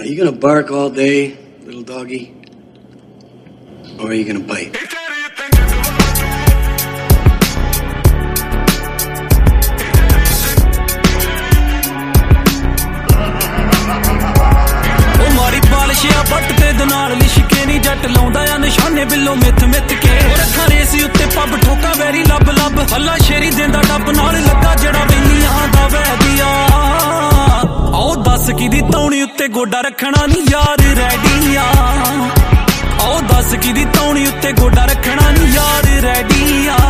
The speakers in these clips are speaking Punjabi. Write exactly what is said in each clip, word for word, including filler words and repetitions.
Are you gonna bark all day, little doggy? Or are you gonna bite? But ਤੇ ਦੇ ਨਾਲ ਲਿਸ਼ਕੇ ਨੀ ਜੱਟ ਲਾਉਂਦਾ ਆ ਨਿਸ਼ਾਨੇ ਬਿੱਲੋ ਮਿੱਥ ਮਿੱਥ ਕੇ ਰੱਖਾਂ ਰੇਸੀ ਉੱਤੇ ਪੱਬ ਠੋਕਾ ਵੈਰੀ ਲੱਭ ਲੱਭ ਹੱਲਾ ਸ਼ੇਰੀ ਦਿੰਦਾ ਡੱਬ ਨਾਲ ਲੱਗਾ ਜਿਹੜਾ ਵੇਲੀਆਂ ਦਾ ਵੈਦੀਆ ਆਓ ਦੱਸ ਕਿਦੀ ਤੌਣੀ ਉੱਤੇ ਗੋਡਾ ਰੱਖਣਾ ਨੀ ਯਾਰ ਰੈਡੀ ਆ ਆਓ ਦੱਸ ਕਿਦੀ ਤੌਣੀ ਉੱਤੇ ਗੋਡਾ ਰੱਖਣਾ ਨੀ ਯਾਰ ਰੈਡੀ ਆ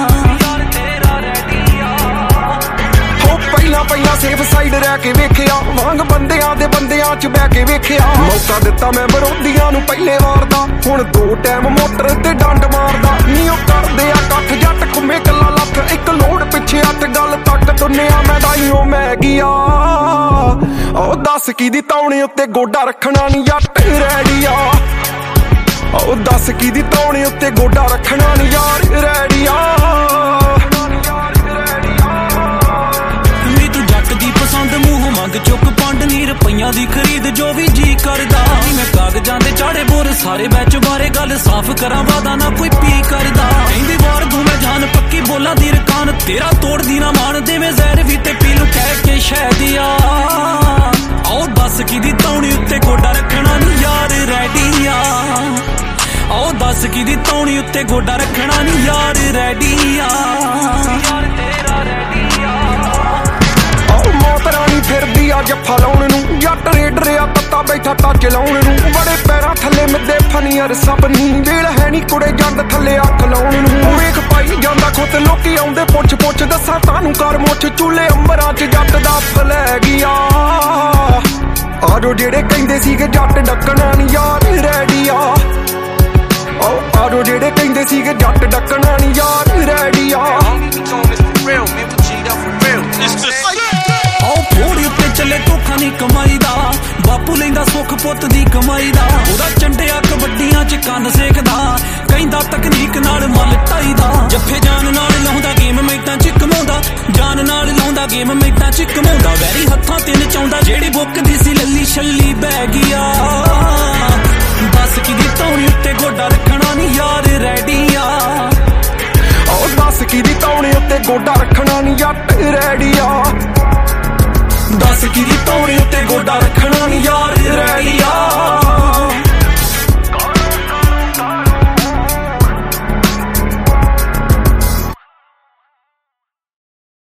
ਪਹਿਲਾਂ ਪਹਿਲਾਂ ਸੇਫ ਸਾਈਡ ਰਹਿ ਕੇ ਵੇਖਿਆ ਵਾਂਗ ਬੰਦਿਆਂ ਦੇ ਬੰਦਿਆਂ ਚ ਬਹਿ ਕੇ ਵੇਖਿਆ ਮੌਕਾ ਦਿੱਤਾ ਮੈਂ ਵਿਰੋਧੀਆਂ ਨੂੰ ਪਹਿਲੇ ਵਾਰ ਦਾ ਹੁਣ ਦੋ ਟਾਈਮ ਮੋਟਰ ਤੇ ਡੰਡ ਮਾਰਦਾ ਨੀ ਉਹ ਕਰਦੇ ਆ ਕੱਖ ਜੱਟ ਘੁੰਮੇ ਕੱਲਾ ਲੱਖ ਇੱਕ ਲੋੜ ਪਿੱਛੇ ਅੱਟ ਗੱਲ ਤੱਕ ਦੁਨੀਆ ਮੈਂ ਦਾਈਓ ਮੈਂ ਗਿਆ ਉਹ ਦੱਸ ਕਿਦੀ ਤੌਣੀ ਉੱਤੇ ਗੋਡਾ ਰੱਖਣਾ ਨੀ ਜੱਟ ਰੈਡੀ ਆ ਉਹ ਦੱਸ ਕਿਦੀ ਤੌਣੀ ਉੱਤੇ ਗੋਡਾ ਰੱਖਣਾ ਨੀ ਯਾਰ ਰੈਡੀ ਆ ਮੰਗ ਚੁੱਕ ਪੰਡ ਨੀ ਰੁਪਈਆਂ ਦੀ ਖਰੀਦ ਜੋ ਵੀ ਜੀ ਕਰਦਾ ਮੈਂ ਕਾਗਜ਼ਾਂ ਦੇ ਚਾੜੇ ਬੋਰ ਸਾਰੇ ਵਿੱਚ ਬਾਰੇ ਗੱਲ ਸਾਫ਼ ਕਰਾਂ ਵਾਦਾ ਨਾ ਕੋਈ ਪੀ ਕਰਦਾ ਕਹਿੰਦੀ ਵਾਰ ਦੂੰ ਮੈਂ ਜਾਨ ਪੱਕੀ ਬੋਲਾਂ ਦੀ ਰਕਾਨ ਤੇਰਾ ਤੋੜਦੀ ਨਾ ਮਾਨ ਦੇਵੇਂ ਜ਼ਹਿਰ ਵੀ ਤੇ ਪੀ ਲੂ ਕਹਿ ਕੇ ਸ਼ਹਿਦੀਆ ਆਓ ਦੱਸ ਕਿਦੀ ਤੌਣੀ ਉੱਤੇ ਗੋਡਾ ਰੱਖਣਾ ਨੀ ਯਾਰ ਰੈਡੀ ਆ ਆਓ ਦੱਸ ਕਿਦੀ ਤੌਣੀ ਉੱਤੇ ਗੋਡਾ ਰੱਖਣਾ ਨੀ ਯਾਰ ਰੈਡੀ ਆ ਫਿਰਦੀ ਆ ਜੱਫਾ ਲਾਉਣ ਨੂੰ ਜੱਟ ਰੇਡਰ ਆ ਤੱਤਾ ਬੈਠਾ ਟੱਚ ਲਾਉਣ ਨੂੰ ਬੜੇ ਪੈਰਾਂ ਥੱਲੇ ਮਿੱਦੇ ਫਨੀਅਰ ਸਭ ਨੀ ਵੇਲ ਹੈ ਨੀ ਕੁੜੇ ਜੰਡ ਥੱਲੇ ਅੱਖ ਲਾਉਣ ਨੂੰ ਵੇਖ ਪਾਈ ਜਾਂਦਾ ਖੁੱਤ ਲੋਕੀ ਆਉਂਦੇ ਪੁੱਛ ਪੁੱਛ ਦੱਸਾਂ ਤਾਨੂੰ ਕਰ ਮੁੱਛ ਚੂਲੇ ਅੰਬਰਾਂ ਚ ਜੱਟ ਦਾ ਫਲੈ ਗਿਆ ਆਜੋ ਜਿਹੜੇ ਕਹਿੰਦੇ ਸੀਗੇ ਜੱਟ ਡੱਕਣਾ ਨੀ ਯਾਰ ਰੈਡੀ ਆ ਆਓ ਆਜੋ ਜਿਹੜੇ ਕਹਿੰਦੇ ਸੀਗੇ ਜੱਟ ਡੱਕਣਾ ਨੀ ਯਾਰ ਰੈਡੀ ਆ ਆਓ ਫੋੜੀ ਉੱਤੇ ਚੱਲੇ ਧੋਖਾ ਨੀ ਕਮਾਈ ਦਾ ਬਾਪੂ ਲੈਂਦਾ ਸੁੱਖ ਪੁੱਤ ਦੀ ਕਮਾਈ ਦਾ ਉਹਦਾ ਚੰਡਿਆ ਕਬੱਡੀਆਂ ਚ ਕੰਨ ਸੇਕਦਾ ਕਹਿੰਦਾ ਤਕਨੀਕ ਨਾਲ ਮੱਲ ਟਾਈਦਾ ਜੱਫੇ ਜਾਨ ਨਾਲ ਲਾਉਂਦਾ ਗੇਮ ਮੈਦਾਂ ਚ ਕਮਾਉਂਦਾ ਜਾਨ ਨਾਲ ਲਾਉਂਦਾ ਗੇਮ ਮੈਦਾਂ ਚ ਕਮਾਉਂਦਾ ਵੈਰੀ ਹੱਥਾਂ ਤੇ ਨਚਾਉਂਦਾ ਜਿਹੜੀ ਬੁੱਕਦੀ ਸੀ ਲੱਲੀ ਛੱਲੀ ਬਹਿ ਗਿਆ ਦੱਸ ਕਿਦੀ ਤੌਣੀ ਉੱਤੇ ਗੋਡਾ ਰੱਖਣਾ ਨੀ ਯਾਰ ਰੈਡੀ ਆ ਉਹ ਦੱਸ ਕਿਦੀ ਤੌਣੀ ਉੱਤੇ ਗੋਡਾ ਰੱਖਣਾ ਨੀ ਜੱਟ ਰੈਡੀ ਆ ਦੱਸ ਕਿਦੀ ਤੌਣੀ ਉੱਤੇ ਗੋਡਾ ਰੱਖਣਾ ਨੀ ਯਾਰ ਰੈਡੀ ਆ